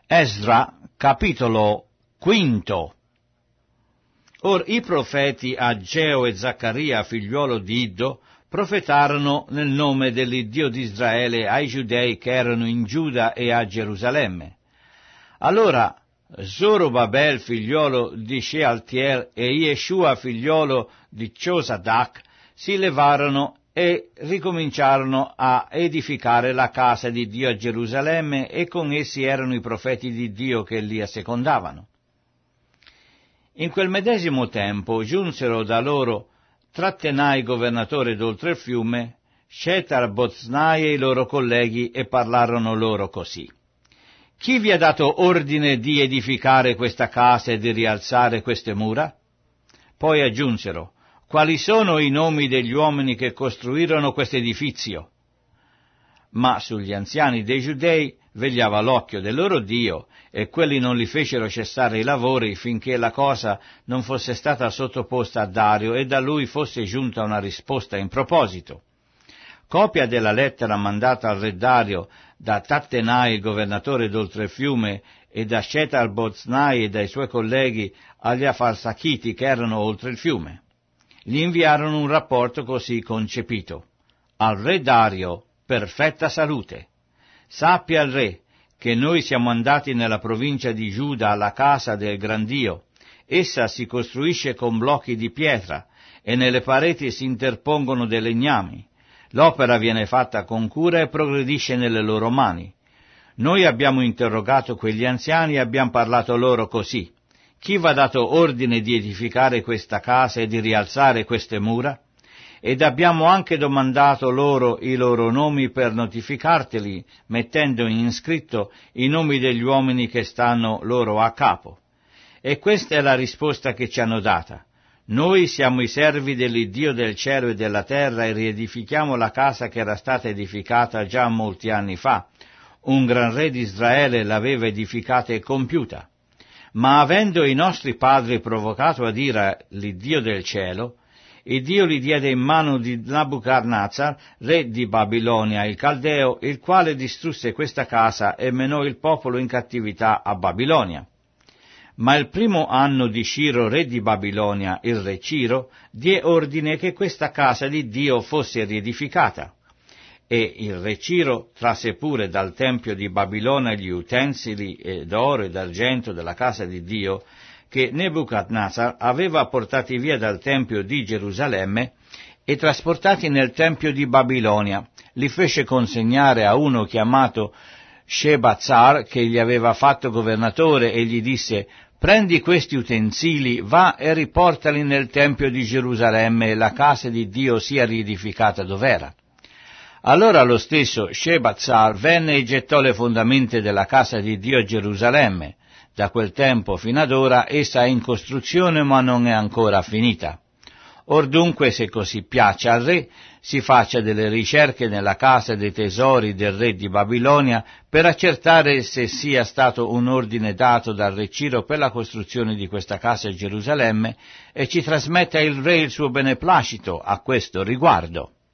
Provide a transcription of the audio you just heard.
Esdra, capitolo 5. Or i profeti Ageo e Zaccaria, figliuolo di Iddo, profetarono nel nome dell'Iddio di Israele ai giudei che erano in Giuda e a Gerusalemme. Allora Zorobabel, figliuolo di Shealtiel, e Yeshua, figliuolo di Ciosadak, si levarono e ricominciarono a edificare la casa di Dio a Gerusalemme, e con essi erano i profeti di Dio che li assecondavano. In quel medesimo tempo giunsero da loro Tattenai, governatore d'oltre il fiume, Shetar-Boznai e i loro colleghi, e parlarono loro così: chi vi ha dato ordine di edificare questa casa e di rialzare queste mura? Poi aggiunsero: quali sono i nomi degli uomini che costruirono questo edifizio? Ma sugli anziani dei giudei vegliava l'occhio del loro Dio, e quelli non li fecero cessare i lavori finché la cosa non fosse stata sottoposta a Dario e da lui fosse giunta una risposta in proposito. Copia della lettera mandata al re Dario da Tattenai, governatore d'oltre il fiume, e da Shetar-Boznai e dai suoi colleghi agli Afarsachiti che erano oltre il fiume. Gli inviarono un rapporto così concepito: al re Dario, perfetta salute. Sappia il re che noi siamo andati nella provincia di Giuda alla casa del gran Dio. Essa si costruisce con blocchi di pietra e nelle pareti si interpongono dei legnami. L'opera viene fatta con cura e progredisce nelle loro mani. Noi abbiamo interrogato quegli anziani e abbiamo parlato loro così: chi v'ha dato ordine di edificare questa casa e di rialzare queste mura? Ed abbiamo anche domandato loro i loro nomi per notificarteli, mettendo in scritto i nomi degli uomini che stanno loro a capo. E questa è la risposta che ci hanno data: noi siamo i servi dell'Iddio del cielo e della terra e riedifichiamo la casa che era stata edificata già molti anni fa. Un gran re di Israele l'aveva edificata e compiuta. Ma avendo i nostri padri provocato ad ira l'Iddio del cielo, il Dio li diede in mano di Nabucarnazar, re di Babilonia, il Caldeo, il quale distrusse questa casa e menò il popolo in cattività a Babilonia. Ma il primo anno di Ciro, re di Babilonia, il re Ciro, die ordine che questa casa di Dio fosse riedificata. E il re Ciro trasse pure dal tempio di Babilonia gli utensili d'oro e d'argento della casa di Dio, che Nebuchadnezzar aveva portati via dal Tempio di Gerusalemme e trasportati nel Tempio di Babilonia. Li fece consegnare a uno chiamato Shebazzar, che gli aveva fatto governatore, e gli disse: prendi questi utensili, va e riportali nel Tempio di Gerusalemme, e la casa di Dio sia riedificata dov'era. Allora lo stesso Shebazzar venne e gettò le fondamenta della casa di Dio a Gerusalemme. Da quel tempo fino ad ora essa è in costruzione, ma non è ancora finita. Or dunque, se così piace al re, si faccia delle ricerche nella casa dei tesori del re di Babilonia per accertare se sia stato un ordine dato dal re Ciro per la costruzione di questa casa a Gerusalemme, e ci trasmetta il re il suo beneplacito a questo riguardo.